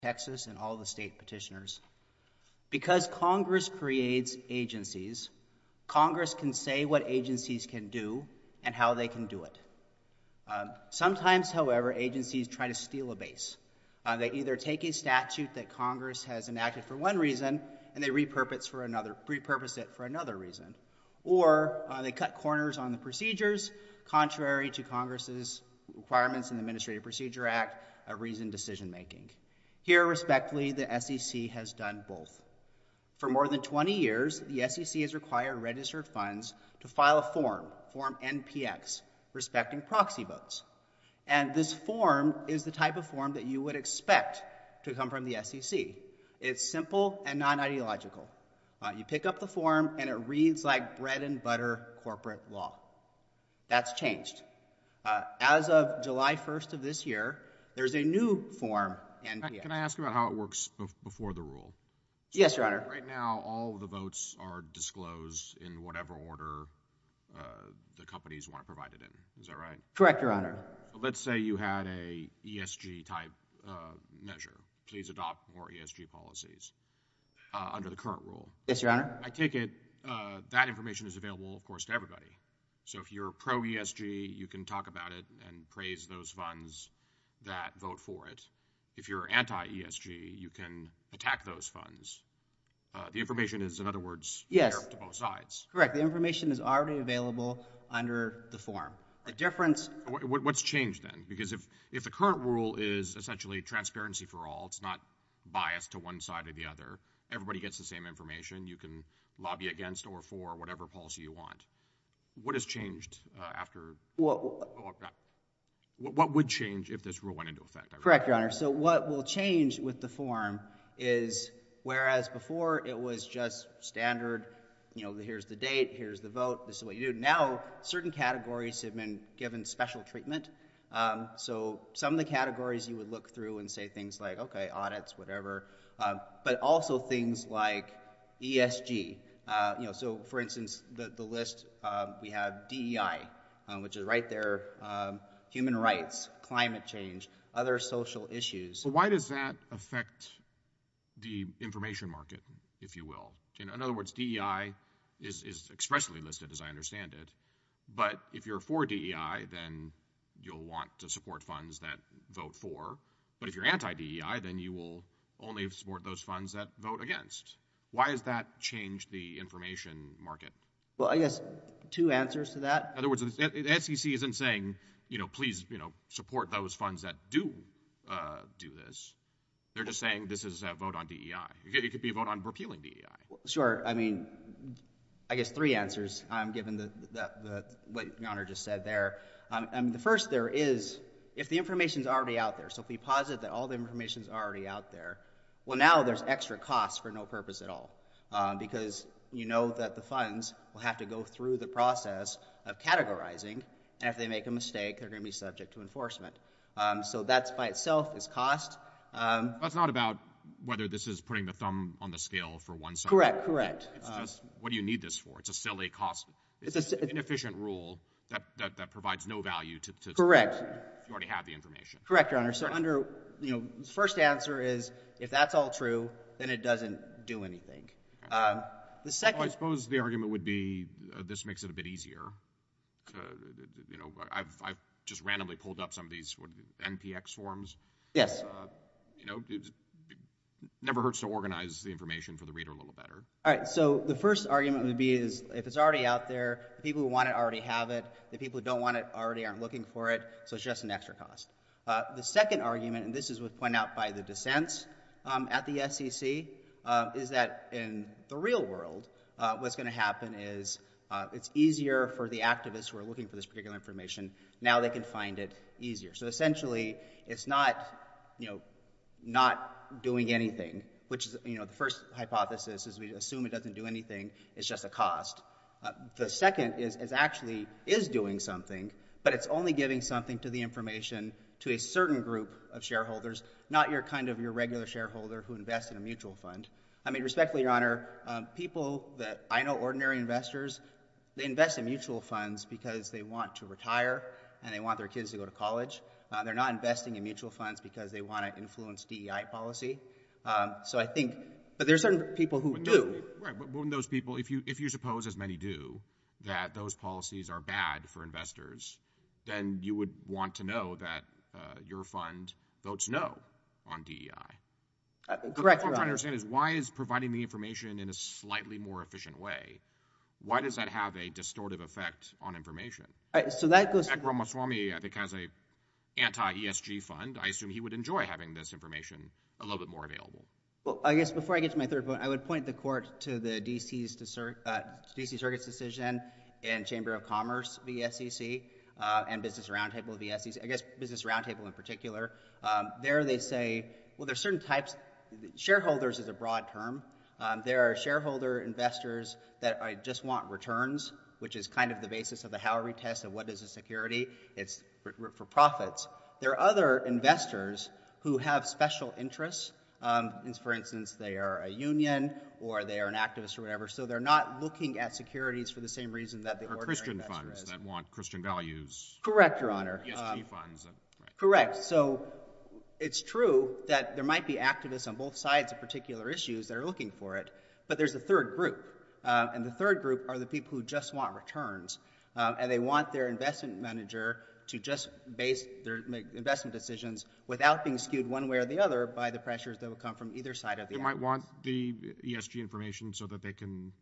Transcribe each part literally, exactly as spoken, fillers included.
Texas and all the state petitioners. Because Congress creates agencies, Congress can say what agencies can do and how they can do it. Um, sometimes, however, agencies try to steal a base. Uh, they either take a statute that Congress has enacted for one reason and they repurpose for another, repurpose it for another reason, or uh, they cut corners on the procedures, contrary to Congress's requirements in the Administrative Procedure Act of reasoned decision making. Here, respectfully, the S E C has done both. For more than twenty years, the S E C has required registered funds to file a form, Form N P X, respecting proxy votes. And this form is the type of form that you would expect to come from the S E C. It's simple and non-ideological. Uh, you pick up the form and it reads like bread and butter corporate law. That's changed. Uh, as of July first of this year, there's a new form, N P X. Can I ask about how it works before the rule? So yes, Your Honor. Right now, all of the votes are disclosed in whatever order uh, the companies want to provide it in. Is that right? Correct, Your Honor. So let's say you had a E S G type uh, measure. Please adopt more E S G policies uh, under the current rule. Yes, Your Honor. I take it uh, that information is available, of course, to everybody. So if you're pro-E S G, you can talk about it and praise those funds that vote for it. If you're anti-E S G, you can attack those funds. Uh, the information is, in other words, yes, fair to both sides. Correct. The information is already available under the form. The difference... What, what's changed then? Because if, if the current rule is essentially transparency for all, it's not biased to one side or the other, everybody gets the same information, you can lobby against or for whatever policy you want. What has changed uh, after... Well, oh, what would change if this rule went into effect? Correct, Your Honor. So what will change with the form is, whereas before it was just standard, you know, here's the date, here's the vote, this is what you do. Now, certain categories have been given special treatment. Um, so some of the categories you would look through and say things like, okay, audits, whatever, um, but also things like E S G. Uh, you know, so for instance, the, the list, um, we have D E I, um, which is right there, um, human rights, climate change, other social issues. So why does that affect the information market, if you will? In, in other words, D E I is, is expressly listed, as I understand it. But if you're for D E I, then you'll want to support funds that vote for. But if you're anti-D E I, then you will only support those funds that vote against. Why has that changed the information market? Well, I guess two answers to that. In other words, the S E C isn't saying, you know, please, you know, support those funds that do uh, do this. They're just saying this is a vote on D E I. It could be a vote on repealing D E I. Well, sure. I mean, I guess three answers, um, given the, the, the, what Your Honor just said there. Um, I mean, the first there is, if the information's already out there, so if we posit that all the information's already out there, well, now there's extra costs for no purpose at all, um, because you know that the funds will have to go through the process of categorizing, and if they make a mistake, they're going to be subject to enforcement. Um, so that's by itself is cost. Um, That's not about whether this is putting the thumb on the scale for one side. Correct, correct. It's um, just, what do you need this for? It's a silly cost. It's, it's an inefficient rule that, that, that provides no value to, to correct. To, if you already have the information. Correct, Your Honor. So under, you know, the first answer is, if that's all true, then it doesn't do anything. Okay. Um, the second... Well, I suppose the argument would be uh, this makes it a bit easier. Uh, you know, I've, I've just randomly pulled up some of these what, N P X forms. Yes. Uh, you know, it never hurts to organize the information for the reader a little better. All right, so the first argument would be is if it's already out there, the people who want it already have it, the people who don't want it already aren't looking for it, so it's just an extra cost. Uh, the second argument, and this is was pointed out by the dissents um, at the S E C, uh, is that in the real world, uh, what's going to happen is uh, it's easier for the activists who are looking for this particular information. Now they can find it easier. So essentially, it's not, you know, not doing anything, which is, you know, the first hypothesis is we assume it doesn't do anything, it's just a cost. Uh, the second is, is actually is doing something, but it's only giving something to the information to a certain group of shareholders, not your kind of your regular shareholder who invests in a mutual fund. I mean, respectfully, Your Honor, um, people that I know, ordinary investors, they invest in mutual funds because they want to retire and they want their kids to go to college. Uh, they're not investing in mutual funds because they want to influence D E I policy. Um, so I think, but there's certain people who when do. Those, right, but when those people, if you if you suppose, as many do, that those policies are bad for investors, then you would want to know that uh, your fund votes no on D E I. Uh, correct, What I'm trying to Your Honor. understand is why is providing the information in a slightly more efficient way, why does that have a distortive effect on information? All right, so that goes. Vivek Ramaswamy, I think, has a anti-E S G fund. I assume he would enjoy having this information a little bit more available. Well, I guess before I get to my third point, I would point the court to the D C's uh, D C Circuit's decision in Chamber of Commerce v. S E C uh, and Business Roundtable v. S E C. I guess Business Roundtable in particular. Um, there they say, well, there's certain types. Shareholders is a broad term. Um, there are shareholder investors that are, just want returns, which is kind of the basis of the Howry test of what is a security. It's for, for profits. There are other investors who have special interests. Um, for instance, they are a union or they are an activist or whatever, so they're not looking at securities for the same reason that the or ordinary Christian investor funds is. that want Christian values. Correct, Your Honor. E S G Um, funds. That, right. Correct. So it's true that there might be activists on both sides of particular issues that are looking for it, but there's a third group. Um, and the third group are the people who just want returns, um, and they want their investment manager to just base their make investment decisions without being skewed one way or the other by the pressures that will come from either side of the They aisle. might want the E S G information so that they can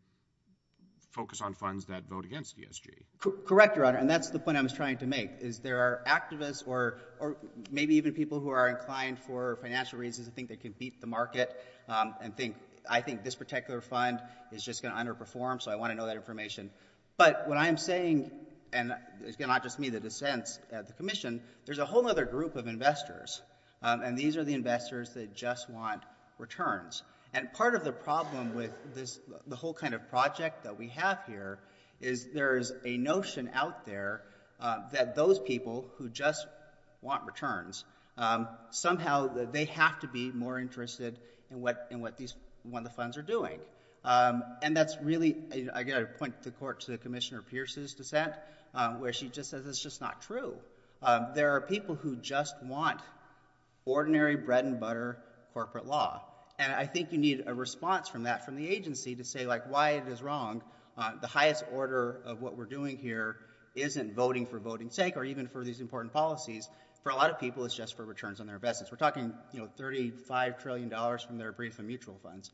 focus on funds that vote against E S G. Co- correct, Your Honor, and that's the point I was trying to make, is there are activists or or maybe even people who are inclined for financial reasons to think they can beat the market um, and think, I think this particular fund is just going to underperform, so I want to know that information. But what I'm saying, and it's not just me, the dissents at the Commission, there's a whole other group of investors, um, and these are the investors that just want returns. And part of the problem with this, the whole kind of project that we have here, is there's a notion out there uh, that those people who just want returns, um, somehow they have to be more interested in what in what these what the funds are doing. Um, and that's really, I got to point the court to Commissioner Pierce's dissent, um, where she just says it's just not true. Um, there are people who just want ordinary bread and butter corporate law. And I think you need a response from that from the agency to say, like, why it is wrong. Uh, the highest order of what we're doing here isn't voting for voting's sake or even for these important policies. For a lot of people, it's just for returns on their investments. We're talking, you know, thirty-five trillion dollars from their brief and mutual funds.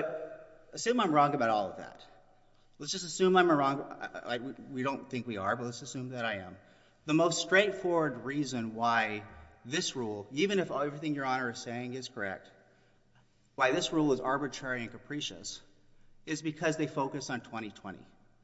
But assume I'm wrong about all of that. Let's just assume I'm wrong. I, I, we don't think we are, but let's assume that I am. The most straightforward reason why this rule, even if everything Your Honor is saying is correct, why this rule is arbitrary and capricious is because they focus on twenty twenty.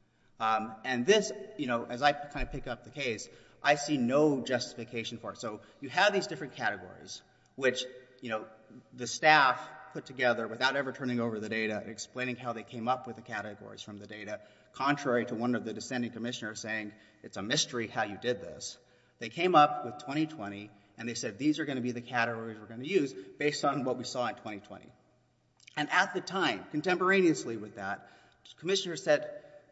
Um, and this, you know, as I kind of pick up the case, I see no justification for it. So you have these different categories, which, you know, the staff put together without ever turning over the data, explaining how they came up with the categories from the data, contrary to one of the dissenting commissioners saying it's a mystery how you did this. They came up with twenty twenty, and they said these are going to be the categories we're going to use based on what we saw in twenty twenty. And at the time, contemporaneously with that, commissioners said,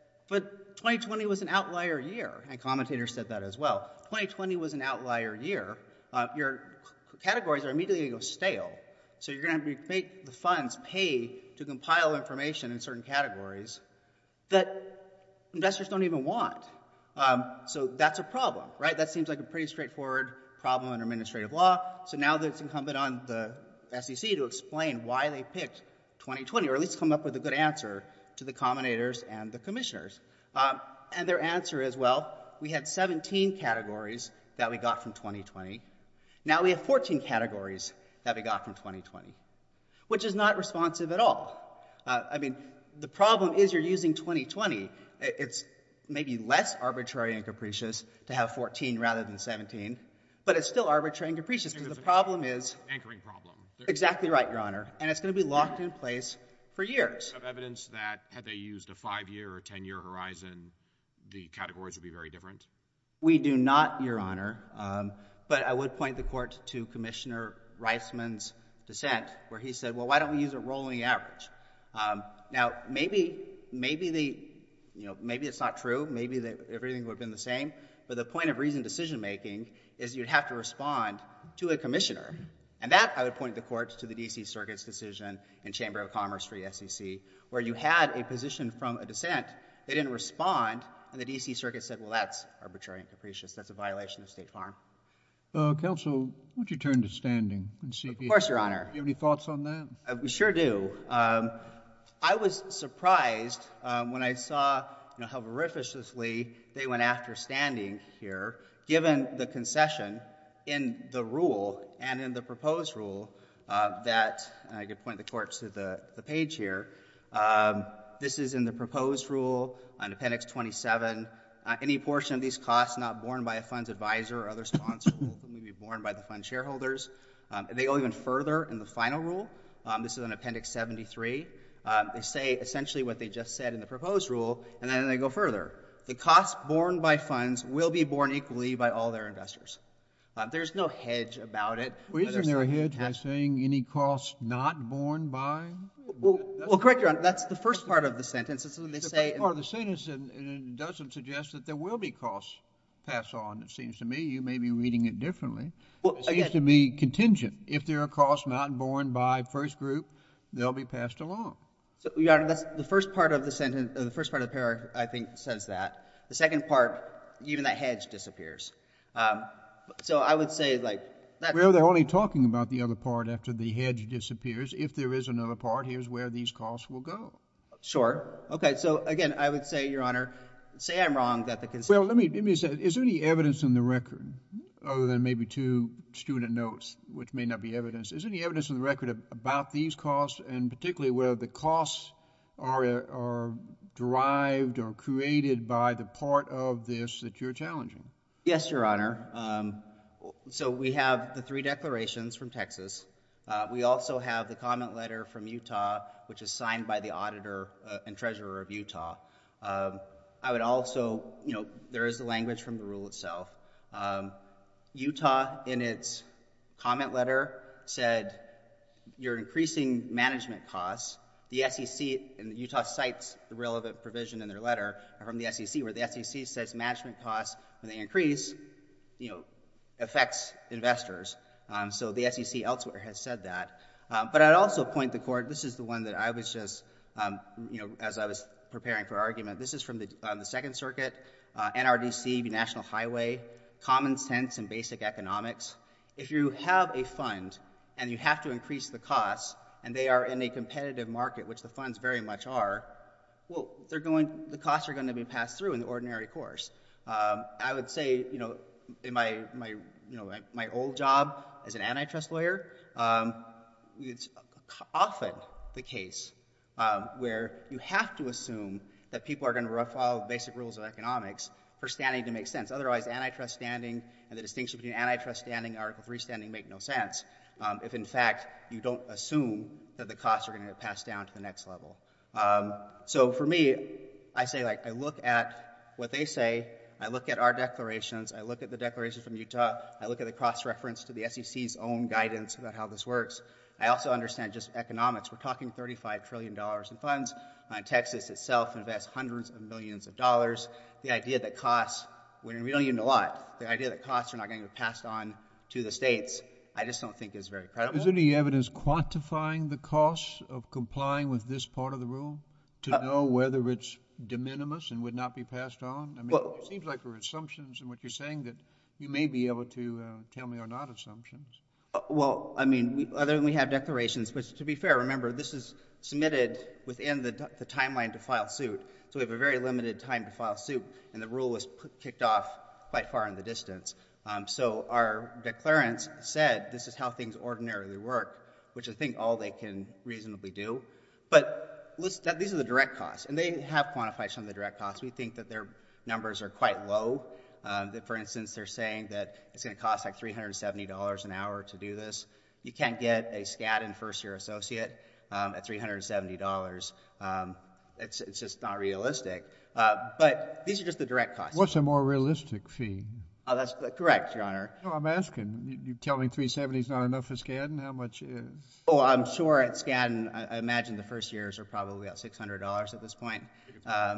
but twenty twenty was an outlier year, and commentators said that as well. twenty twenty was an outlier year. Uh, your c- categories are immediately going to go stale, so you're going to make the funds pay to compile information in certain categories that investors don't even want. Um, so that's a problem, right? That seems like a pretty straightforward problem under administrative law. So now that it's incumbent on the S E C to explain why they picked twenty twenty, or at least come up with a good answer to the commentators and the commissioners. Um, and their answer is, well, we had seventeen categories that we got from twenty twenty. Now we have fourteen categories that we got from twenty twenty, which is not responsive at all. Uh, I mean, the problem is you're using twenty twenty. It's maybe less arbitrary and capricious to have fourteen rather than seventeen, but it's still arbitrary and capricious because the problem is anchoring problem. Exactly right, Your Honor. And it's going to be locked in place for years. Have evidence that had they used a five-year or ten-year horizon, the categories would be very different? We do not, Your Honor. Um, but I would point the court to Commissioner Reisman's dissent, where he said, well, why don't we use a rolling average? Um, now, maybe, maybe the, you know, maybe it's not true. Maybe the, everything would have been the same. but the point of reasoned decision-making is you'd have to respond to a commissioner. And that, I would point the court to the D C Circuit's decision in Chamber of Commerce for the S E C, where you had a position from a dissent, they didn't respond, and the D C Circuit said, well, that's arbitrary and capricious. That's a violation of State Farm. Uh, counsel, why don't you turn to standing and see if you... Of course, Your Honor. Do you have any thoughts on that? Uh, we sure do. Um, I was surprised um, when I saw, you know, how voraciously they went after standing here, given the concession in the rule and in the proposed rule uh, that, and I could point the court to the, the page here, um, this is in the proposed rule on Appendix twenty-seven. Uh, any portion of these costs not borne by a fund's advisor or other sponsor will ultimately be borne by the fund shareholders. Um, they go even further in the final rule. Um, this is on Appendix seventy-three. Um, they say essentially what they just said in the proposed rule, and then they go further. The costs borne by funds will be borne equally by all their investors. Uh, there's no hedge about it. Well, isn't there a hedge by saying any costs not borne by? Well, well, correct, Your Honor. That's the first part of the sentence. That's what they the say. First part of the sentence, and, and it doesn't suggest that there will be costs passed on. It seems to me you may be reading it differently. Well, it seems again, to be contingent. If there are costs not borne by first group, they'll be passed along. So, Your Honor, that's the first part of the sentence. Uh, the first part of the paragraph, I think, says that. The second part, even that hedge disappears. Um, so I would say, like, that. Well, they're only talking about the other part after the hedge disappears. If there is another part, here's where these costs will go. Sure. Okay. So again, I would say, Your Honor, say I'm wrong that the concession. Well, let me let me say, is there any evidence in the record, other than maybe two student notes, which may not be evidence? Is there any evidence in the record about these costs, and particularly whether the costs are are derived or created by the part of this that you're challenging? Yes, Your Honor. Um, so we have the three declarations from Texas. Uh, we also have the comment letter from Utah, which is signed by the auditor uh, and treasurer of Utah. Um, I would also, you know, there is the language from the rule itself. Um, Utah, in its comment letter, said you're increasing management costs. The S E C, and Utah cites the relevant provision in their letter from the S E C, where the S E C says management costs, when they increase, you know, affects investors. Um, so the S E C elsewhere has said that. Uh, but I'd also point the court, this is the one that I was just, um, you know, as I was preparing for argument, this is from the, um, the Second Circuit, uh, N R D C, National Highway, Common Sense and Basic Economics. If you have a fund and you have to increase the costs, and they are in a competitive market, which the funds very much are, well, they're going, the costs are going to be passed through in the ordinary course. Um, I would say, you know, in my, my you know, my, my old job as an antitrust lawyer, um, it's often the case um, where you have to assume that people are going to follow the basic rules of economics for standing to make sense. Otherwise, antitrust standing and the distinction between antitrust standing and Article three standing make no sense um, if, in fact, you don't assume that the costs are going to get passed down to the next level. Um, so for me, I say, like, I look at what they say, I look at our declarations, I look at the declarations from Utah, I look at the cross-reference to the S E C's own guidance about how this works. I also understand just economics. We're talking thirty-five trillion dollars in funds. Uh, Texas itself invests hundreds of millions of dollars. The idea that costs, when we don't even know a lot, the idea that costs are not going to be passed on to the states, I just don't think is very credible. Is there any evidence quantifying the costs of complying with this part of the rule to uh, know whether it's de minimis and would not be passed on? I mean, well, it seems like there are assumptions in what you're saying that you may be able to uh, tell me are not assumptions. Uh, well, I mean, we, other than we have declarations, but to be fair, remember, this is submitted within the, the timeline to file suit. So we have a very limited time to file suit, and the rule was put, kicked off quite far in the distance. Um, so our declarants said this is how things ordinarily work, which I think all they can reasonably do. But list, that, these are the direct costs, and they have quantified some of the direct costs. We think that their numbers are quite low. Um, that, for instance, they're saying that it's going to cost like three hundred seventy dollars an hour to do this. You can't get a Skadden first-year associate um, at three hundred seventy dollars. Um, it's, it's just not realistic. Uh, but these are just the direct costs. What's a more realistic fee? Oh, that's correct, Your Honor. No, I'm asking. You, you tell me three seventy is not enough for Skadden. How much is? Oh, I'm sure at Skadden, I, I imagine the first years are probably about six hundred dollars at this point. Um,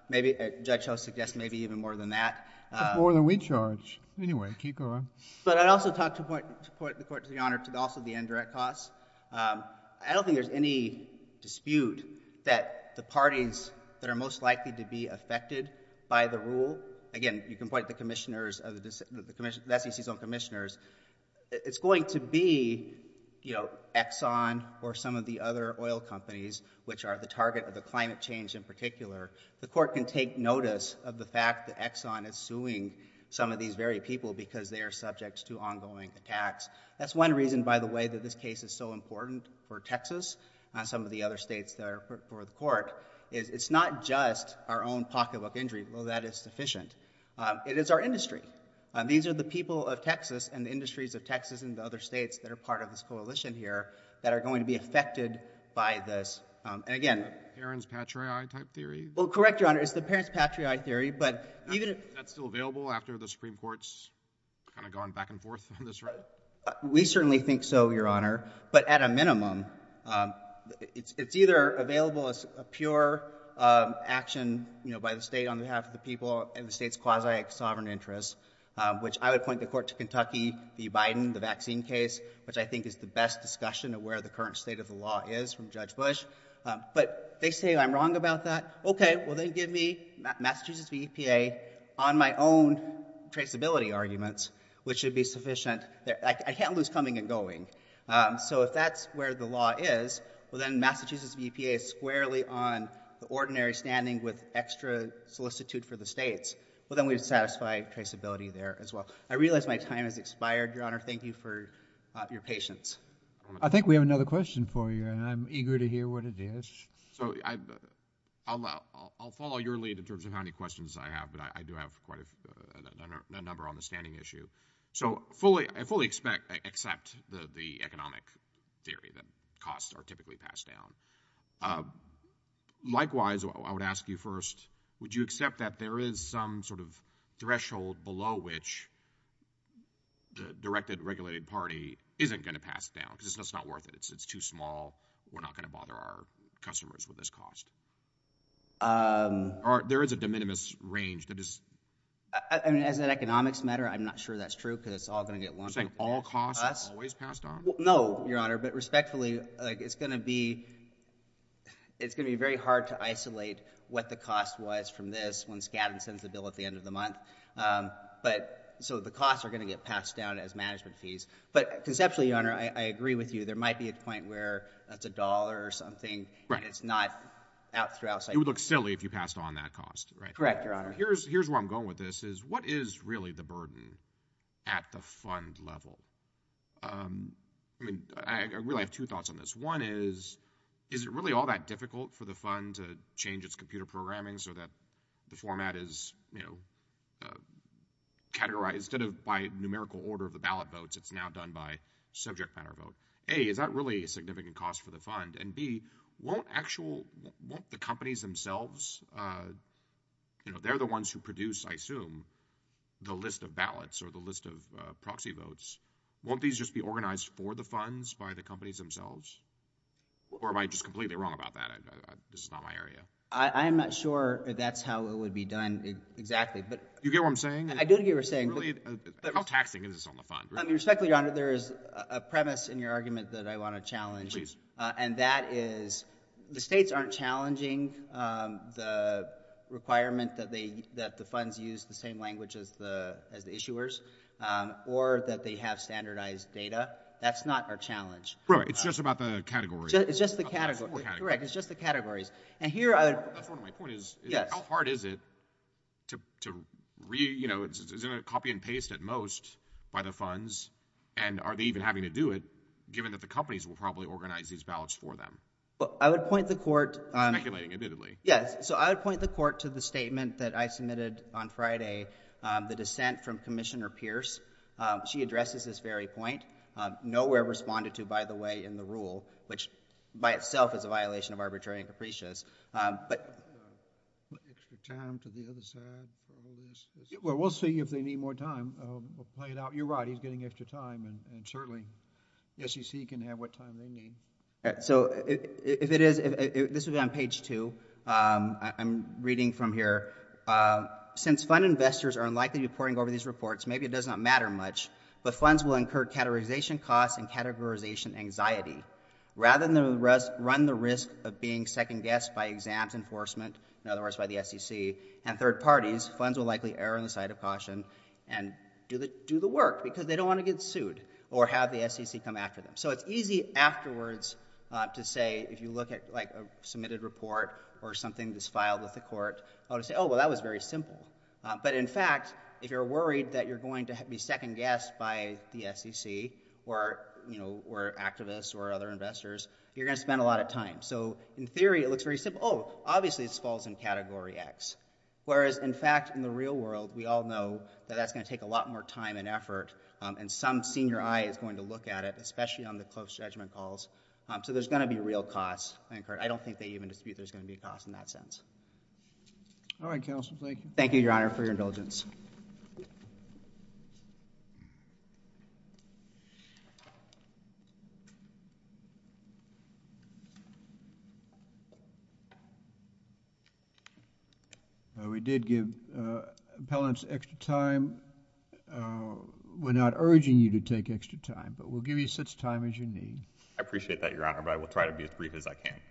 maybe uh, Judge Ho suggests maybe even more than that. That's Uh, more than we charge. Anyway, keep going. But I'd also talk to point, to point the court to the honor to also the indirect costs. Um, I don't think there's any dispute that the parties that are most likely to be affected by the rule, again, you can point to the commissioners of the, the, commission, the S E C's own commissioners, it's going to be, you know, Exxon or some of the other oil companies, which are the target of the climate change in particular. The court can take notice of the fact that Exxon is suing some of these very people because they are subject to ongoing attacks. That's one reason, by the way, that this case is so important for Texas and some of the other states that are for the court, is it's not just our own pocketbook injury, though that is sufficient. Um, it is our industry. Um, these are the people of Texas and the industries of Texas and the other states that are part of this coalition here that are going to be affected by this. Um, and again, parents patriae type theory? Well, correct, Your Honor. It's the parents patriae theory, but that's, even... If, that's still available after the Supreme Court's kind of gone back and forth on this, right? Uh, we certainly think so, Your Honor. But at a minimum, um, it's, it's either available as a pure um, action, you know, by the state on behalf of the people and the state's quasi-sovereign interests, um, which I would point the court to Kentucky v. Biden, the vaccine case, which I think is the best discussion of where the current state of the law is from Judge Bush. Um, but they say I'm wrong about that. Okay, well then give me Massachusetts v. E P A on my own traceability arguments, which should be sufficient. I, I can't lose coming and going. Um, so if that's where the law is, well then Massachusetts v. E P A is squarely on the ordinary standing with extra solicitude for the states. Well then we'd satisfy traceability there as well. I realize my time has expired, Your Honor. Thank you for uh, your patience. I think we have another question for you, and I'm eager to hear what it is. So I, I'll, I'll, I'll follow your lead in terms of how many questions I have, but I, I do have quite a, a number on the standing issue. So fully, I fully expect, accept the, the economic theory that costs are typically passed down. Uh, likewise, I would ask you first, would you accept that there is some sort of threshold below which the directed regulated party isn't going to pass down because it's just not worth it. It's it's too small. We're not going to bother our customers with this cost. Um, or there is a de minimis range that is. I, I mean, as an economics matter, I'm not sure that's true because it's all going to get lumped. You're saying all costs are always passed on? Well, no, Your Honor, but respectfully, like it's going to be, it's going to be very hard to isolate what the cost was from this when Skadden sends the bill at the end of the month. Um, but So the costs are going to get passed down as management fees. But conceptually, Your Honor, I, I agree with you. There might be a point where that's a dollar or something, right. and it's not out through outside. It would look silly if you passed on that cost, right? Correct, Your Honor. Here's here's where I'm going with this: is what is really the burden at the fund level? Um, I mean, I, I really have two thoughts on this. One is, is it really all that difficult for the fund to change its computer programming so that the format is, you know, uh, categorized instead of by numerical order of the ballot votes, it's now done by subject matter vote. A, is that really a significant cost for the fund? And B, won't actual won't the companies themselves, uh, you know, they're the ones who produce, I assume, the list of ballots or the list of uh, proxy votes. Won't these just be organized for the funds by the companies themselves? Or am I just completely wrong about that? I, I, this is not my area. I, I'm not sure if that's how it would be done exactly, but you get what I'm saying? I do get what you're saying. Really, but, uh, but, how taxing is this on the fund? Really? I mean, respectfully, Your Honor, there is a, a premise in your argument that I want to challenge, Please. Uh, and that is the states aren't challenging um, the requirement that they that the funds use the same language as the as the issuers, um, or that they have standardized data. That's not our challenge. Right. It's uh, just about the categories. It's just the category. Correct. It's just the categories. And here I would. That's one of my point is, is yes. how hard is it to to re you know it's, it's in a copy and paste at most by the funds, and are they even having to do it, given that the companies will probably organize these ballots for them? Well, I would point the court. Um, Speculating, admittedly. Yes. So I would point the court to the statement that I submitted on Friday, um, the dissent from Commissioner Pierce. Um, she addresses this very point. Um, nowhere responded to, by the way, in the rule, which by itself is a violation of arbitrary and capricious. Um, but uh, extra time to the other side for all this. It's well, we'll see if they need more time. Uh, we'll play it out. You're right. He's getting extra time, and, and certainly S E C can have what time they need. So if, if it is, if, if this would be on page two Um, I, I'm reading from here. Uh, since fund investors are unlikely to be poring over these reports, maybe it does not matter much, but funds will incur categorization costs and categorization anxiety. Rather than the res- run the risk of being second-guessed by exams enforcement, in other words, by the S E C, and third parties, funds will likely err on the side of caution and do the, do the work because they don't want to get sued or have the S E C come after them. So it's easy afterwards uh, to say, if you look at like a submitted report or something that's filed with the court, oh, to say, oh, well, that was very simple. Uh, but in fact, if you're worried that you're going to be second-guessed by the S E C or, you know, or activists or other investors, you're going to spend a lot of time. So in theory, it looks very simple. Oh, obviously this falls in category X. Whereas, in fact, in the real world, we all know that that's going to take a lot more time and effort, um, and some senior eye is going to look at it, especially on the close judgment calls. Um, so there's going to be real costs incurred. I don't think they even dispute there's going to be a cost in that sense. All right, counsel, thank you. Thank you, Your Honor, for your indulgence. Uh, we did give uh, appellants extra time. Uh, we're not urging you to take extra time, but we'll give you such time as you need. I appreciate that, Your Honor, but I will try to be as brief as I can.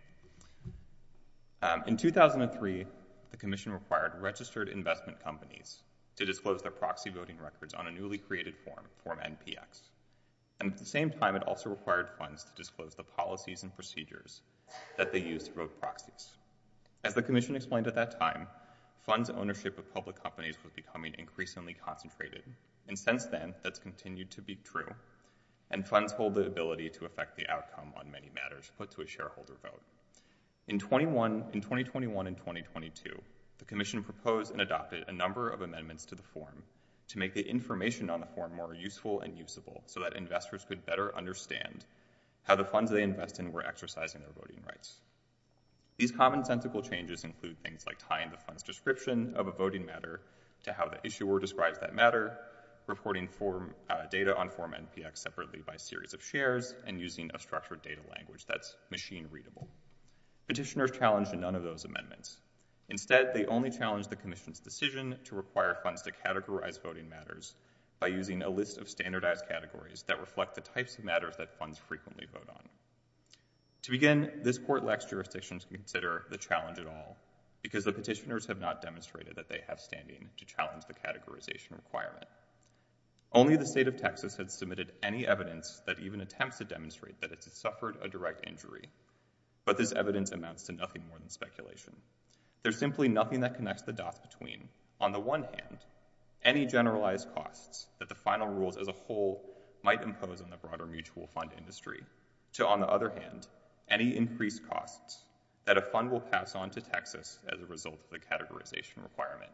Um, in two thousand three, the Commission required registered investment companies to disclose their proxy voting records on a newly created form, Form N P X. And at the same time, it also required funds to disclose the policies and procedures that they use to vote proxies. As the Commission explained at that time, funds ownership of public companies was becoming increasingly concentrated. And since then, that's continued to be true. And funds hold the ability to affect the outcome on many matters put to a shareholder vote. In, twenty-one, in twenty twenty-one and twenty twenty-two, the Commission proposed and adopted a number of amendments to the form to make the information on the form more useful and usable so that investors could better understand how the funds they invest in were exercising their voting rights. These commonsensical changes include things like tying the fund's description of a voting matter to how the issuer describes that matter, reporting form, uh, data on Form N P X separately by series of shares, and using a structured data language that's machine-readable. Petitioners challenged none of those amendments. Instead, they only challenged the Commission's decision to require funds to categorize voting matters by using a list of standardized categories that reflect the types of matters that funds frequently vote on. To begin, this Court lacks jurisdiction to consider the challenge at all because the petitioners have not demonstrated that they have standing to challenge the categorization requirement. Only the state of Texas has submitted any evidence that even attempts to demonstrate that it has suffered a direct injury, but this evidence amounts to nothing more than speculation. There's simply nothing that connects the dots between, on the one hand, any generalized costs that the final rules as a whole might impose on the broader mutual fund industry, to, on the other hand, any increased costs that a fund will pass on to Texas as a result of the categorization requirement.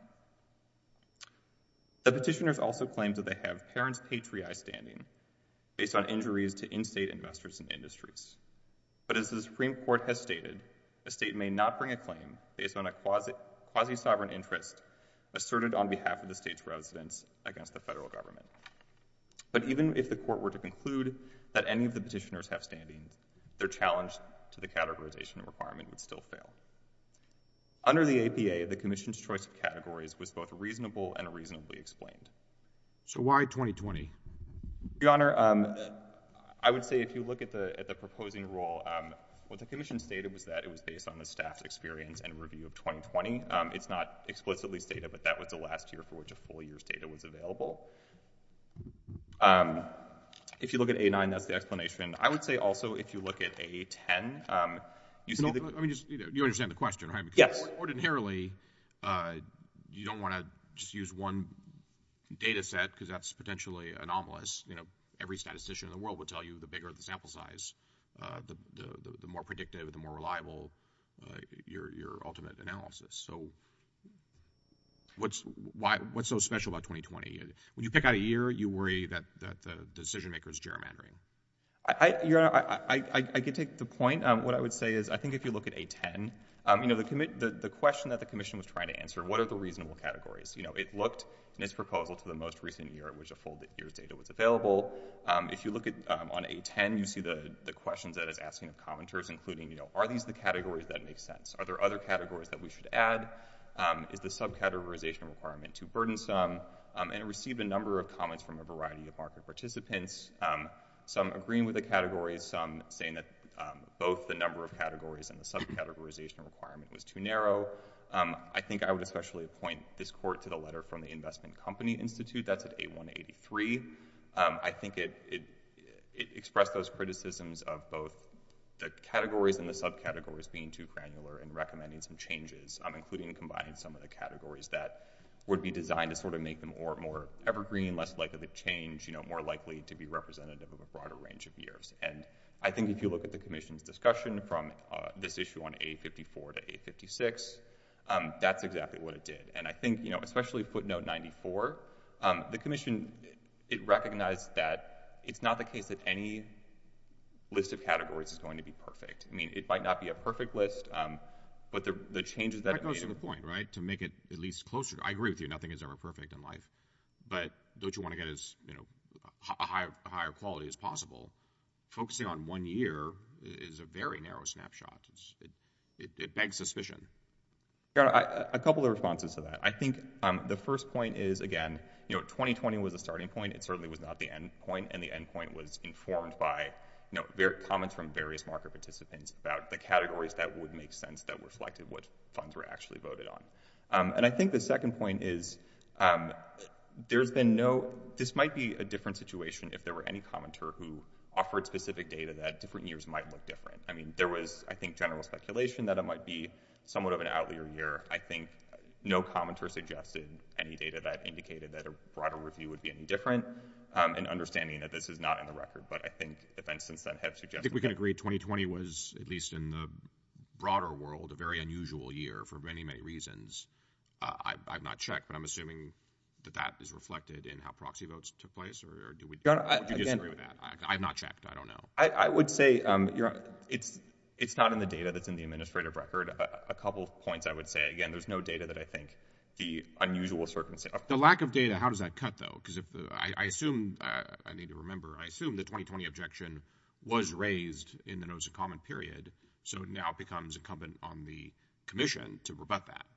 The petitioners also claim that they have parents patriae standing based on injuries to in-state investors and industries. But as the Supreme Court has stated, a state may not bring a claim based on a quasi, quasi-sovereign interest asserted on behalf of the state's residents against the federal government. But even if the court were to conclude that any of the petitioners have standing, their challenge to the categorization requirement would still fail. Under the A P A, the Commission's choice of categories was both reasonable and reasonably explained. So why twenty twenty? Your Honor, um, I would say if you look at the at the proposing rule, um, what the Commission stated was that it was based on the staff's experience and review of twenty twenty. Um, it's not explicitly stated, but that was the last year for which a full year's data was available. Um, if you look at A nine, that's the explanation. I would say also if you look at A ten, um, you see no, the... I mean, just, you, know, you understand the question, right? Because yes. Ordinarily, uh, you don't want to just use one data set because that's potentially anomalous. You know, every statistician in the world would tell you the bigger the sample size, uh, the, the, the, the more predictive, the more reliable uh, your, your ultimate analysis. So what's, why, what's so special about twenty twenty? When you pick out a year, you worry that, that the decision maker is gerrymandering. I, Your Honor, I, I, I could take the point. Um, what I would say is I think if you look at A ten, um, you know, the, commi- the, the question that the Commission was trying to answer, what are the reasonable categories? You know, it looked in its proposal to the most recent year at which a full year's data was available. Um, if you look at um, on A ten, you see the, the questions that it's asking of commenters, including, you know, are these the categories that make sense? Are there other categories that we should add? Um, is the subcategorization requirement too burdensome? Um, and it received a number of comments from a variety of market participants, um, some agreeing with the categories, some saying that um, both the number of categories and the subcategorization requirement was too narrow. Um, I think I would especially point this court to the letter from the Investment Company Institute. That's at A one eighty-three. Um, I think it, it, it expressed those criticisms of both the categories and the subcategories being too granular and recommending some changes, um, including combining some of the categories that would be designed to sort of make them more, more evergreen, less likely to change, you know, more likely to be representative of a broader range of years. And I think if you look at the Commission's discussion from uh, this issue on A fifty-four to A fifty-six, um, that's exactly what it did. And I think, you know, especially footnote ninety-four, um, the Commission, it recognized that it's not the case that any list of categories is going to be perfect. I mean, it might not be a perfect list, um, but the, the changes that, that it goes made to the point, right? To make it at least closer. I agree with you. Nothing is ever perfect in life, but don't you want to get as you know a higher, a higher quality as possible? Focusing on one year is a very narrow snapshot. It's, it, it, it begs suspicion. Your Honor, I, a couple of responses to that. I think um, the first point is, again, you know, twenty twenty was a starting point. It certainly was not the end point, and the end point was informed by you know, ver- comments from various market participants about the categories that would make sense that reflected what funds were actually voted on. Um, and I think the second point is um, there's been no, this might be a different situation if there were any commenter who offered specific data that different years might look different. I mean, there was, I think, general speculation that it might be somewhat of an outlier year. I think no commenter suggested any data that indicated that a broader review would be any different. Um, and understanding that this is not in the record, but I think events since then have suggested. I think we can agree twenty twenty was, at least in the broader world, a very unusual year for many, many reasons. Uh, I, I've not checked, but I'm assuming that that is reflected in how proxy votes took place, or, or do we? Your Honor, I, would you again, disagree with that? I, I've not checked. I don't know. I, I would say, um, Your Honor, it's it's not in the data that's in the administrative record. A, a couple of points I would say. Again, there's no data that I think. The unusual circumstance. The lack of data, how does that cut, though? Because if the, I, I assume, uh, I need to remember, I assume the twenty twenty objection was raised in the notice of comment period, so it now becomes incumbent on the Commission to rebut that.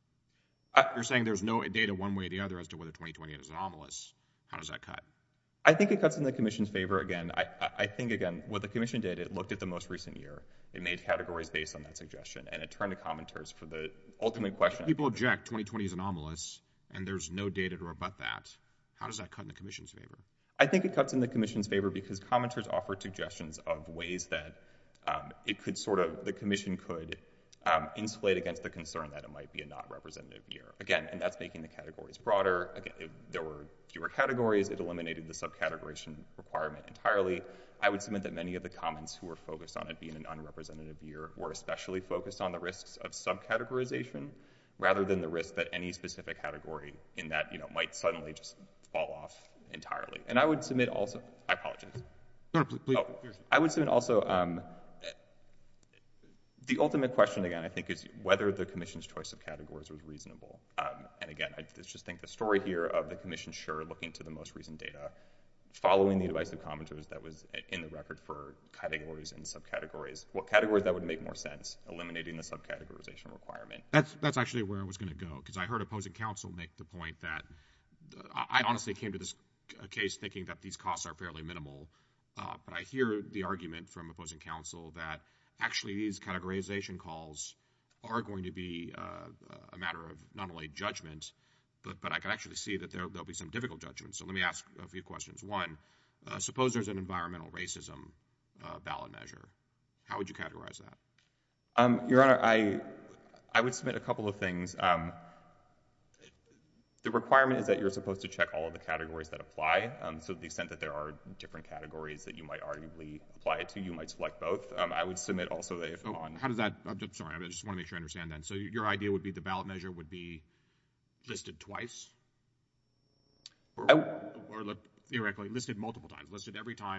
Uh, You're saying there's no data one way or the other as to whether twenty twenty is anomalous. How does that cut? I think it cuts in the Commission's favor. Again, I, I think, again, what the Commission did, it looked at the most recent year. It made categories based on that suggestion, and it turned to commenters for the ultimate question. People object twenty twenty is anomalous, and there's no data to rebut that. How does that cut in the Commission's favor? I think it cuts in the Commission's favor because commenters offered suggestions of ways that um, it could sort of, the Commission could um, insulate against the concern that it might be a not representative year. Again, and that's making the categories broader. Again, if there were fewer categories, it eliminated the subcategorization requirement entirely. I would submit that many of the comments who were focused on it being an unrepresentative year were especially focused on the risks of subcategorization rather than the risk that any specific category in that, you know, might suddenly just fall off entirely. And I would submit also, I apologize. No, please, please. Oh, I would submit also, um, the ultimate question, again, I think, is whether the Commission's choice of categories was reasonable. Um, and again, I just think the story here of the Commission sure looking to the most recent data, following the advice of commenters that was in the record for categories and subcategories, what categories that would make more sense, eliminating the subcategorization requirement. That's that's actually where I was going to go, because I heard opposing counsel make the point that uh, I honestly came to this case thinking that these costs are fairly minimal, uh, but I hear the argument from opposing counsel that actually these categorization calls are going to be uh, a matter of not only judgment, but, but I can actually see that there, there'll be some difficult judgments. So let me ask a few questions. One, uh, suppose there's an environmental racism uh, ballot measure. How would you categorize that? Um, Your Honor, I, I would submit a couple of things. Um, the requirement is that you're supposed to check all of the categories that apply. Um, so to the extent that there are different categories that you might arguably apply it to, you might select both. Um, I would submit also that if oh, on... How does that... I'm just, sorry, I just want to make sure I understand that. So your idea would be the ballot measure would be listed twice? Or, I, or theoretically listed multiple times, listed every time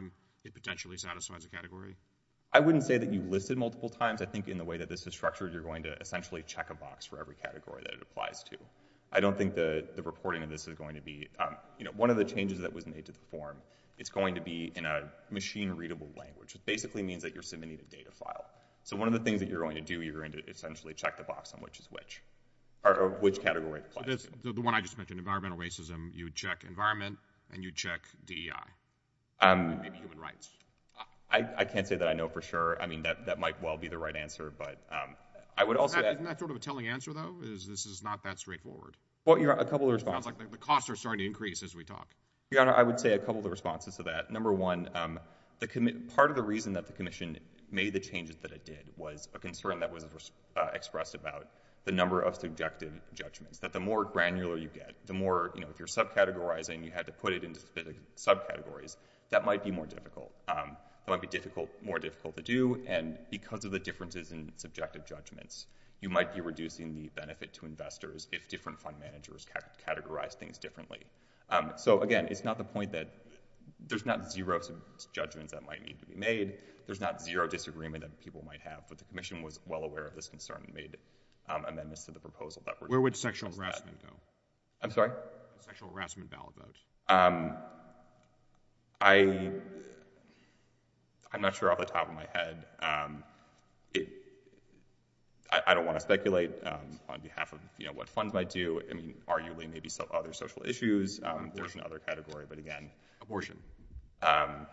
it potentially satisfies a category? I wouldn't say that you listed multiple times. I think in the way that this is structured, you're going to essentially check a box for every category that it applies to. I don't think the, the reporting of this is going to be, um, you know, one of the changes that was made to the form, it's going to be in a machine-readable language. It basically means that you're submitting a data file. So one of the things that you're going to do, you're going to essentially check the box on which is which, or, or which category it applies so to. The, the one I just mentioned, environmental racism, you would check environment and you check D E I, Um, and maybe human rights. I, I can't say that I know for sure. I mean, that, that might well be the right answer, but um, I would also Isn't that, add, isn't that sort of a telling answer, though? Is this is not that straightforward? well, you're, a couple of responses. Sounds like the, the costs are starting to increase as we talk. Your Honor, I would say a couple of the responses to that. Number one, um, the commi- part of the reason that the Commission made the changes that it did was a concern that was uh, expressed about the number of subjective judgments, that the more granular you get, the more, you know, if you're subcategorizing, you had to put it into specific subcategories, that might be more difficult. Um, that might be difficult, more difficult to do, and because of the differences in subjective judgments, you might be reducing the benefit to investors if different fund managers ca- categorize things differently. Um, so again, it's not the point that there's not zero sub- judgments that might need to be made. There's not zero disagreement that people might have, but the Commission was well aware of this concern and made um, amendments to the proposal that were— Where would sexual harassment go? I'm sorry? The sexual harassment ballot vote. Um, I, I'm not sure off the top of my head. Um, it, I, I don't want to speculate um, on behalf of, you know, what funds might do. I mean, arguably maybe some other social issues. Um, there's another category, but again— Abortion. Um,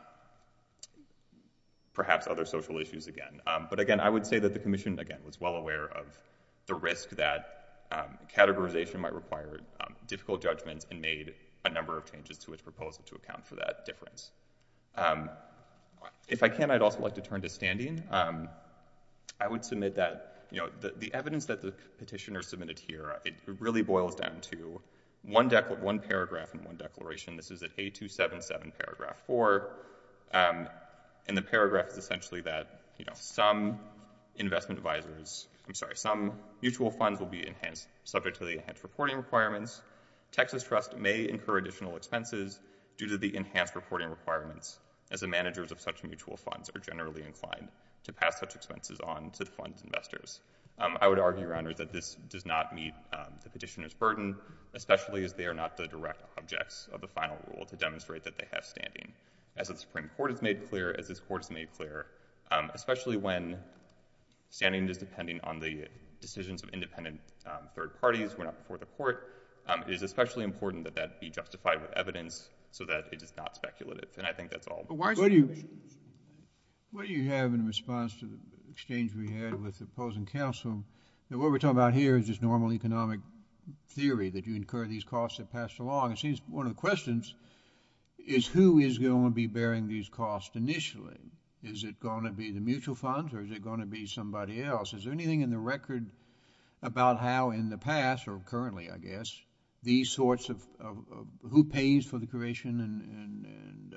perhaps other social issues again. Um, but again, I would say that the Commission, again, was well aware of the risk that um, categorization might require um, difficult judgments and made a number of changes to its proposal to account for that difference. Um, if I can, I'd also like to turn to standing. Um, I would submit that, you know, the, the evidence that the petitioner submitted here, it really boils down to one, decla- one paragraph and one declaration. This is at A two seventy-seven, paragraph four. Um, and the paragraph is essentially that, you know, some investment advisors, I'm sorry, some mutual funds will be enhanced, subject to the enhanced reporting requirements. Texas Trust may incur additional expenses due to the enhanced reporting requirements, as the managers of such mutual funds are generally inclined to pass such expenses on to the fund's investors. Um, I would argue, Your Honor, that this does not meet um, the petitioner's burden, especially as they are not the direct objects of the final rule to demonstrate that they have standing. As the Supreme Court has made clear, as this Court has made clear, um, especially when standing is depending on the decisions of independent um, third parties who are not before the Court, um, it is especially important that that be justified with evidence so that it is not speculative. And I think that's all. But why is What do you, what do you have in response to the exchange we had with the opposing counsel? That what we're talking about here is just normal economic theory, that you incur these costs that pass along. It seems one of the questions is who is going to be bearing these costs initially? Is it going to be the mutual funds or is it going to be somebody else? Is there anything in the record about how in the past, or currently I guess, these sorts of, of, of who pays for the creation and, and, and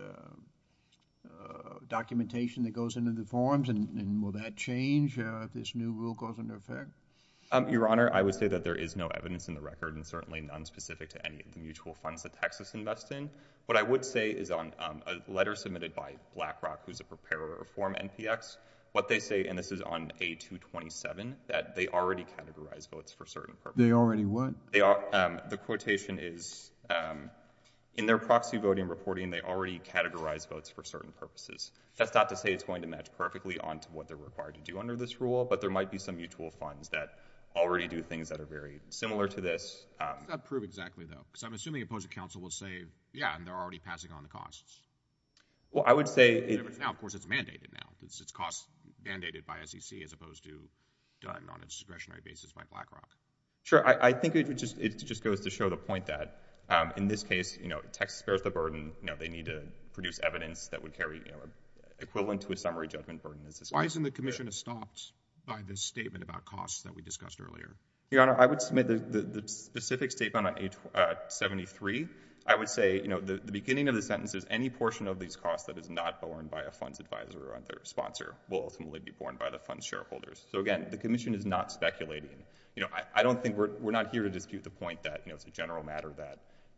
uh, uh, documentation that goes into the forms, and, and will that change uh, if this new rule goes into effect? Um, Your Honor, I would say that there is no evidence in the record, and certainly none specific to any of the mutual funds that Texas invests in. What I would say is on um, a letter submitted by BlackRock, who's a preparer of Form N P X, what they say, and this is on A two twenty-seven, that they already categorize votes for certain purposes. They already what? They are. Um, the quotation is, um, in their proxy voting reporting, they already categorize votes for certain purposes. That's not to say it's going to match perfectly onto what they're required to do under this rule, but there might be some mutual funds that already do things that are very similar to this. Um, What does that prove exactly, though? Because I'm assuming opposing counsel will say, yeah, and they're already passing on the costs. well, I would say it, Now, of course, it's mandated now. It's, it's cost mandated by S E C as opposed to done on a discretionary basis by BlackRock. Sure. I, I think it would just it just goes to show the point that um, in this case, you know, Texas bears the burden. You know, they need to produce evidence that would carry, you know, equivalent to a summary judgment burden. As this Why isn't the commission stopped by this statement about costs that we discussed earlier? Your Honor, I would submit the, the, the specific statement on A seventy-three. I would say, you know, the, the beginning of the sentence is any portion of these costs that is not borne by a fund's advisor or their sponsor will ultimately be borne by the fund's shareholders. So again, the commission is not speculating. You know, I, I don't think we're, we're not here to dispute the point that, you know, it's a general matter that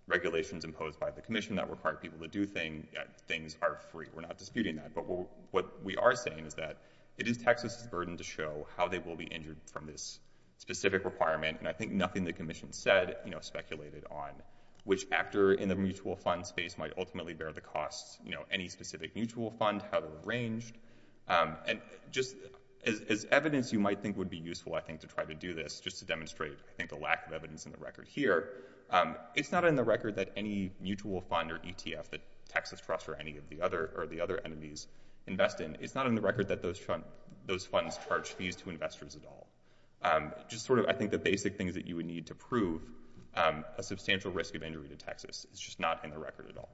regulations imposed by the commission that require people to do thing, uh, things are free. We're not disputing that. But what, what we are saying is that it is Texas's burden to show how they will be injured from this specific requirement. And I think nothing the commission said, you know, speculated on which actor in the mutual fund space might ultimately bear the costs, you know, any specific mutual fund, how they're arranged. Um, and just as, as evidence you might think would be useful, I think, to try to do this, just to demonstrate, I think, the lack of evidence in the record here, um, it's not in the record that any mutual fund or E T F that Texas Trust or any of the other, or the other entities invest in, it's not in the record that those, fund, those funds charge fees to investors at all. Um, just sort of, I think, the basic things that you would need to prove Um, a substantial risk of injury to Texas. It's just not in the record at all.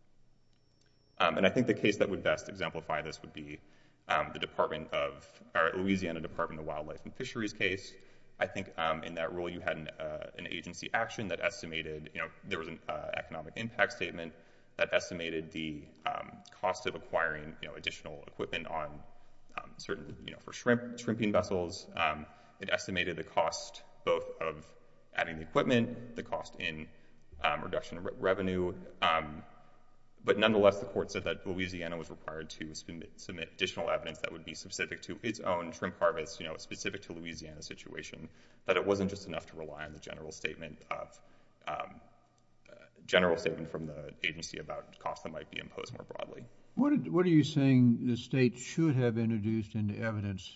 Um, and I think the case that would best exemplify this would be um, the Department of, or Louisiana Department of Wildlife and Fisheries case. I think um, in that rule you had an, uh, an agency action that estimated, you know, there was an uh, economic impact statement that estimated the um, cost of acquiring, you know, additional equipment on um, certain, you know, for shrimp, shrimping vessels. Um, it estimated the cost both of adding the equipment, the cost in um, reduction of re- revenue. Um, but nonetheless, the court said that Louisiana was required to submit, submit additional evidence that would be specific to its own shrimp harvest, you know, specific to Louisiana's situation, that it wasn't just enough to rely on the general statement of, um, uh, general statement from the agency about costs that might be imposed more broadly. What, did, what are you saying the state should have introduced into evidence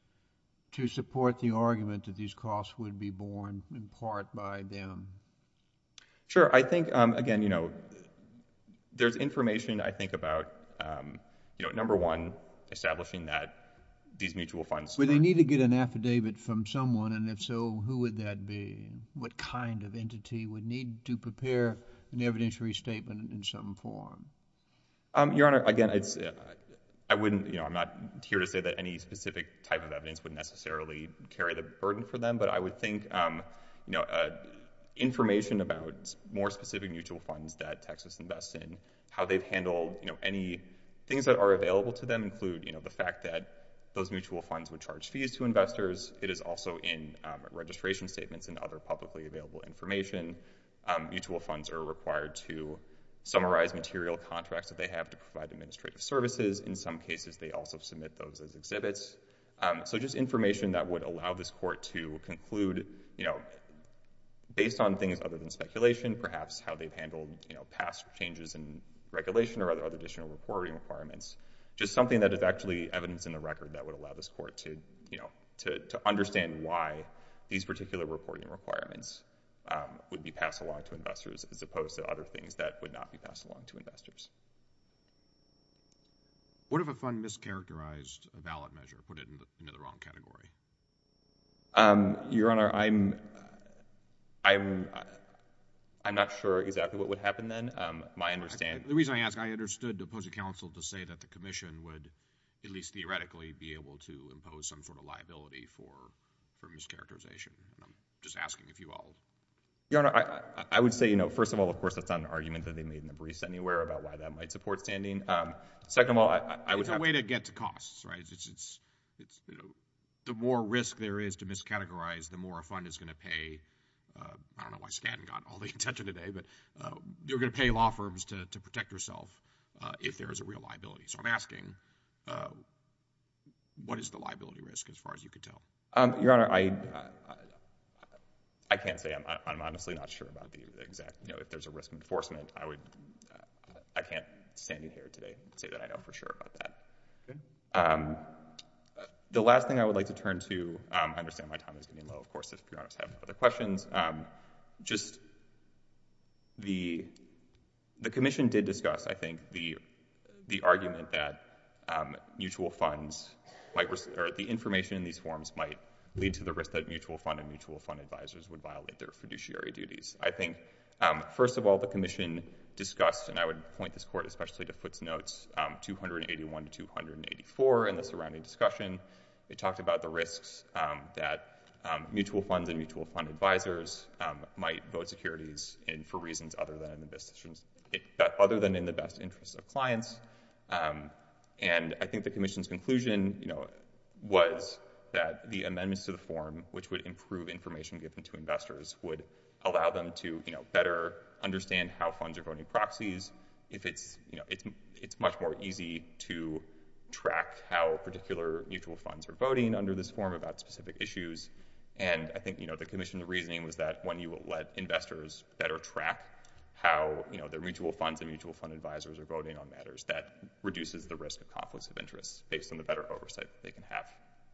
to support the argument that these costs would be borne in part by them? Sure. I think, um, again, you know, there's information, I think, about, um, you know, number one, establishing that these mutual funds... Would they need to get an affidavit from someone, and if so, who would that be? What kind of entity would need to prepare an evidentiary statement in some form? Um, Your Honor, again, it's... Uh, I wouldn't, you know, I'm not here to say that any specific type of evidence would necessarily carry the burden for them, but I would think, um, you know, uh, information about more specific mutual funds that Texas invests in, how they've handled, you know, any things that are available to them include, you know, the fact that those mutual funds would charge fees to investors. It is also in um, registration statements and other publicly available information. Um, mutual funds are required to summarize material contracts that they have to provide administrative services. In some cases, they also submit those as exhibits. Um, so just information that would allow this court to conclude, you know, based on things other than speculation, perhaps how they've handled, you know, past changes in regulation or other, other additional reporting requirements, just something that is actually evidence in the record that would allow this court to, you know, to, to understand why these particular reporting requirements Um, would be passed along to investors as opposed to other things that would not be passed along to investors. What if a fund mischaracterized a ballot measure, put it in the, into the wrong category? Um, Your Honor, I'm, I'm, I'm not sure exactly what would happen then. Um, my understanding... I, the reason I ask, I understood opposing counsel to say that the commission would, at least theoretically, be able to impose some sort of liability for, for mischaracterization. And I'm just asking if you all... Your Honor, I, I would say, you know, first of all, of course, that's not an argument that they made in the briefs anywhere about why that might support standing. Um, second of all, I, I would It's have a way to get to costs, right? It's, it's, it's, you know, the more risk there is to miscategorize, the more a fund is going to pay. Uh, I don't know why Stanton got all the attention today, but uh, you're going to pay law firms to, to protect yourself uh, if there is a real liability. So I'm asking, uh, what is the liability risk as far as you could tell? Um, Your Honor, I, I I can't say. I'm, I'm honestly not sure about the exact, you know, if there's a risk of enforcement. I would, uh, I can't, standing here today, say that I know for sure about that. Okay. Um, the last thing I would like to turn to, um, I understand my time is getting low, of course, if Your Honors have other questions. Um, just the, the commission did discuss, I think, the, the argument that um, mutual funds might, or the information in these forms might lead to the risk that mutual fund and mutual fund advisors would violate their fiduciary duties. I think, um, first of all, the commission discussed, and I would point this court especially to footnotes um, two eighty-one to two eighty-four in the surrounding discussion. It talked about the risks um, that um, mutual funds and mutual fund advisors um, might vote securities in for reasons other than in the best, other than in the best interests of clients. Um, and I think the commission's conclusion, you know, was that the amendments to the form, which would improve information given to investors, would allow them to, you know, better understand how funds are voting proxies. If it's, you know, it's, it's much more easy to track how particular mutual funds are voting under this form about specific issues. And I think, you know, the commission's reasoning was that when you let investors better track how, you know, their mutual funds and mutual fund advisors are voting on matters, that reduces the risk of conflicts of interest based on the better oversight that they can have.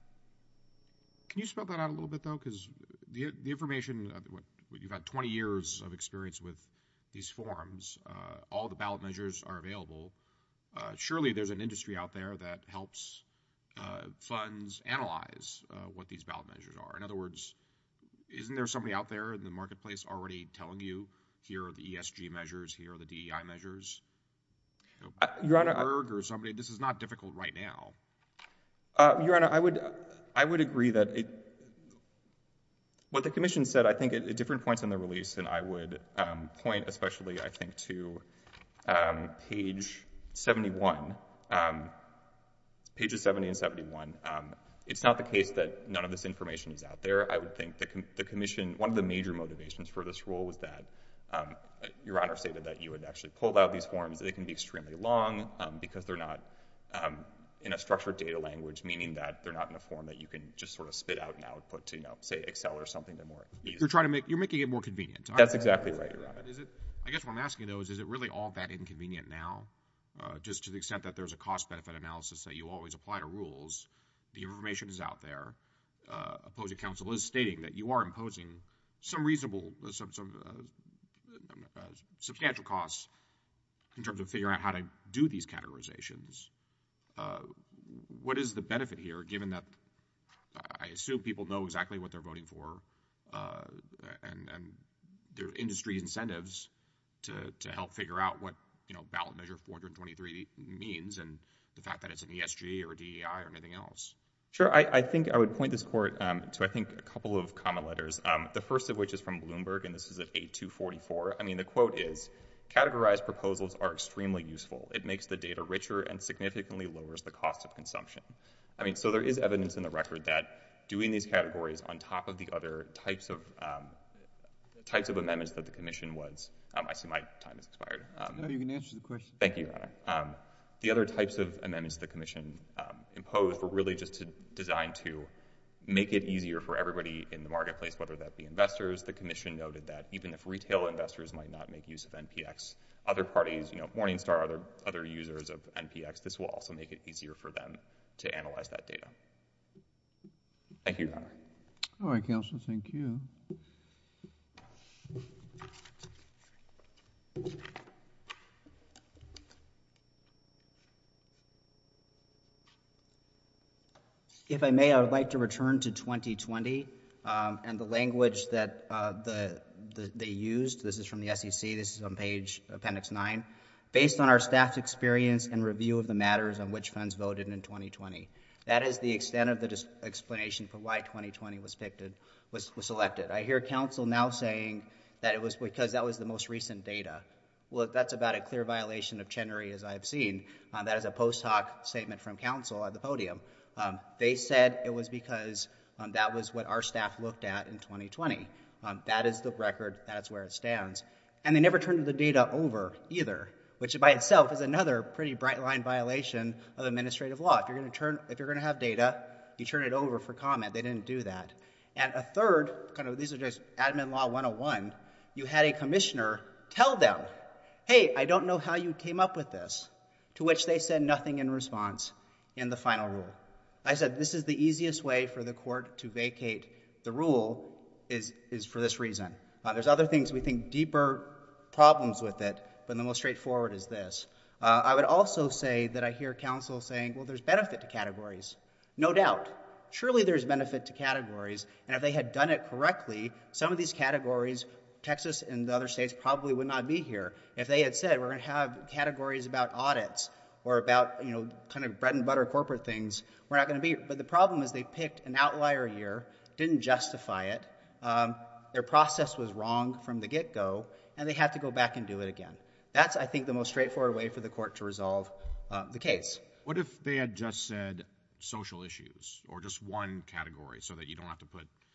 Can you spell that out a little bit, though? Because the, the information, uh, what, you've had twenty years of experience with these forms. Uh, all the ballot measures are available. Uh, surely there's an industry out there that helps uh, funds analyze uh, what these ballot measures are. In other words, isn't there somebody out there in the marketplace already telling you, here are the E S G measures, here are the D E I measures? You know, uh, Your Honor, Bloomberg or somebody. This is not difficult right now. Uh, Your Honor, I would, I would agree that it, what the commission said, I think, at, at different points in the release, and I would um, point especially, I think, to um, page seventy-one, um, pages seventy and seventy-one. Um, it's not the case that none of this information is out there. I would think the, com the commission, one of the major motivations for this rule was that um, Your Honor stated that you had actually pulled out these forms. They can be extremely long um, because they're not um, in a structured data language, meaning that they're not in a form that you can just sort of spit out and output to, you know, say Excel or something to more easy. You're trying to make, you're making it more convenient. That's exactly right, Your Honor. Is it, I guess what I'm asking, though, is, is it really all that inconvenient now? Uh, just to the extent that there's a cost-benefit analysis that you always apply to rules, the information is out there. Uh, opposing counsel is stating that you are imposing some reasonable, uh, some, some uh, uh, substantial costs in terms of figuring out how to do these categorizations. Uh, what is the benefit here, given that I assume people know exactly what they're voting for, uh, and, and there are industry incentives to, to help figure out what, you know, ballot measure four hundred twenty-three means, and the fact that it's an E S G or D E I or anything else? Sure. I, I think I would point this court um, to, I think, a couple of comment letters, um, the first of which is from Bloomberg, and this is at A two forty-four. I mean, the quote is, "Categorized proposals are extremely useful. It makes the data richer and significantly lowers the cost of consumption." I mean, so there is evidence in the record that doing these categories on top of the other types of um, types of amendments that the commission was, um, I see my time has expired. Um, no, you can answer the question. Thank you, Your Honor. Um, the other types of amendments the commission um, imposed were really just to designed to make it easier for everybody in the marketplace, whether that be investors. The commission noted that even if retail investors might not make use of N P X, other parties, you know, Morningstar, other, other users of N P X, this will also make it easier for them to analyze that data. Thank you, Your Honor. All right, counsel, thank you. If I may, I would like to return to twenty twenty um, and the language that uh, the, the they used. This is from the S E C. This is on page appendix nine. Based on our staff's experience and review of the matters on which funds voted in twenty twenty. That is the extent of the explanation for why twenty twenty was picked, was, was selected. I hear counsel now saying that it was because that was the most recent data. Well, that's about a clear violation of Chenery, as I've seen. Uh, that is a post hoc statement from counsel at the podium. Um, they said it was because um, that was what our staff looked at in twenty twenty. Um, that is the record. That's where it stands. And they never turned the data over either, which by itself is another pretty bright line violation of administrative law. If you're going to turn, if you're going to have data, you turn it over for comment. They didn't do that. And a third, kind of, these are just admin law one oh one. You had a commissioner tell them, "Hey, I don't know how you came up with this," to which they said nothing in response in the final rule. I said, this is the easiest way for the court to vacate the rule is, is for this reason. Uh, there's other things we think deeper problems with it, but the most straightforward is this. Uh, I would also say that I hear counsel saying, well, there's benefit to categories. No doubt. Surely there's benefit to categories, and if they had done it correctly, some of these categories, Texas and the other states probably would not be here. If they had said, we're going to have categories about audits, or about, you know, kind of bread and butter corporate things, we're not going to be here. But the problem is they picked an outlier year, didn't justify it. Um, their process was wrong from the get-go, and they have to go back and do it again. That's, I think, the most straightforward way for the court to resolve uh, the case. What if they had just said social issues, or just one category, so that you don't have to put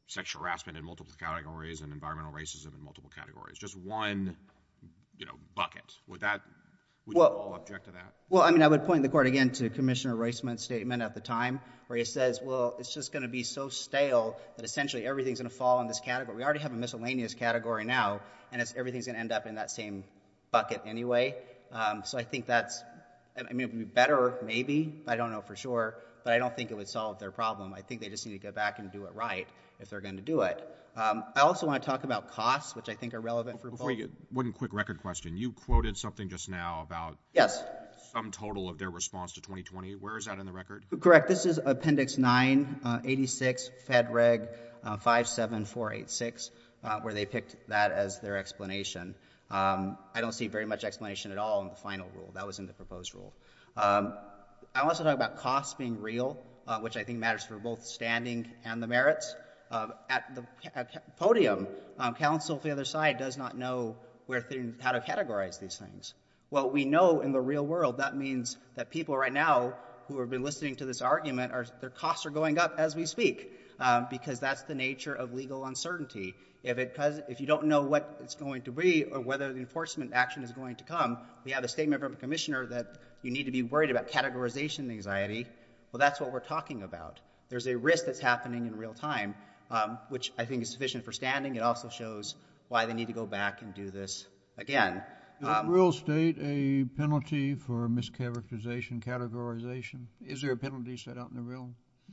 sexual harassment in multiple categories and environmental racism in multiple categories? Just one, you know, bucket. Would that, would Well- you all object to that? Well, I mean, I would point the court again to Commissioner Reisman's statement at the time where he says, well, it's just going to be so stale that essentially everything's going to fall in this category. We already have a miscellaneous category now, and it's, everything's going to end up in that same bucket anyway. Um, so I think that's, I mean, it would be better, maybe, I don't know for sure, but I don't think it would solve their problem. I think they just need to go back and do it right if they're going to do it. Um, I also want to talk about costs, which I think are relevant for Before both. you get, one quick record question. You quoted something just now about Yes. sum total of their response to twenty twenty. Where is that in the record? Correct. This is Appendix nine, uh, eighty-six, Fed Reg uh, five seven four eight six, uh, where they picked that as their explanation. Um, I don't see very much explanation at all in the final rule. That was in the proposed rule. Um, I also talk about costs being real, uh, which I think matters for both standing and the merits. Uh, at the at podium, um, counsel for the other side does not know where things, how to categorize these things. Well, we know in the real world that means that people right now who have been listening to this argument, are, their costs are going up as we speak, um, because that's the nature of legal uncertainty. If it, if you don't know what it's going to be or whether the enforcement action is going to come, we have a statement from the commissioner that you need to be worried about categorization anxiety. Well, that's what we're talking about. There's a risk that's happening in real time, um, which I think is sufficient for standing. It also shows why they need to go back and do this again. Does the rule state a penalty for mischaracterization, categorization? Is there a penalty set out in the rule?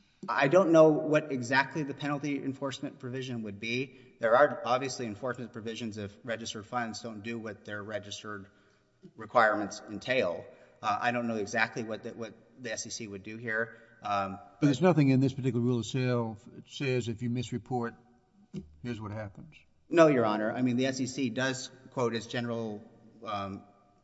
I don't know what exactly the penalty enforcement provision would be. There are obviously enforcement provisions if registered funds don't do what their registered requirements entail. Uh, I don't know exactly what the, what the S E C would do here. Um, but there's nothing in this particular rule itself. It says if you misreport, here's what happens. No, Your Honor. I mean, the S E C does quote as general um,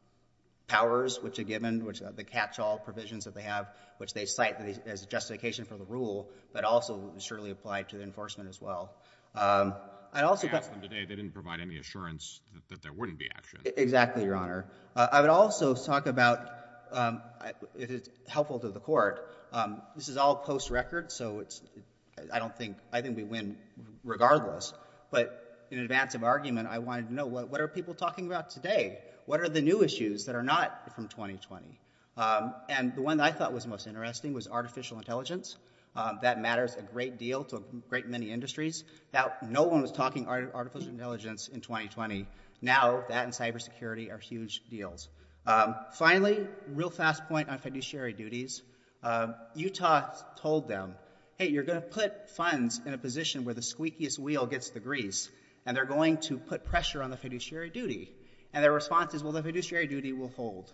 powers, which are given, which are the catch-all provisions that they have, which they cite as justification for the rule, but also surely applied to the enforcement as well. Um, I'd also I asked them today, they didn't provide any assurance that, that there wouldn't be action. Exactly, Your Honor. Uh, I would also talk about, um, if it's helpful to the court, um, this is all post-record, so it's, I don't think, I think we win regardless. But in advance of argument, I wanted to know, what, what are people talking about today? What are the new issues that are not from twenty twenty? Um, and the one that I thought was most interesting was artificial intelligence. Um, that matters a great deal to a great many industries. That no one was talking art, artificial intelligence in twenty twenty. Now that and cybersecurity are huge deals. Um, finally, real fast point on fiduciary duties. Uh, Utah told them, hey, you're going to put funds in a position where the squeakiest wheel gets the grease, and they're going to put pressure on the fiduciary duty. And their response is, well, the fiduciary duty will hold.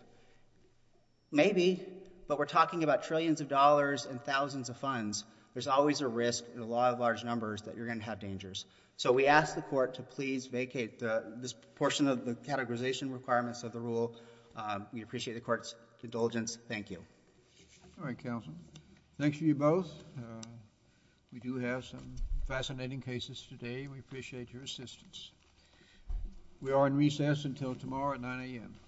Maybe, but we're talking about trillions of dollars and thousands of funds. There's always a risk in a lot of large numbers that you're going to have dangers. So we ask the court to please vacate the, this portion of the categorization requirements of the rule. Um, we appreciate the court's indulgence. Thank you. All right, counsel. Thanks to you both. Uh, we do have some fascinating cases today. We appreciate your assistance. We are in recess until tomorrow at nine a m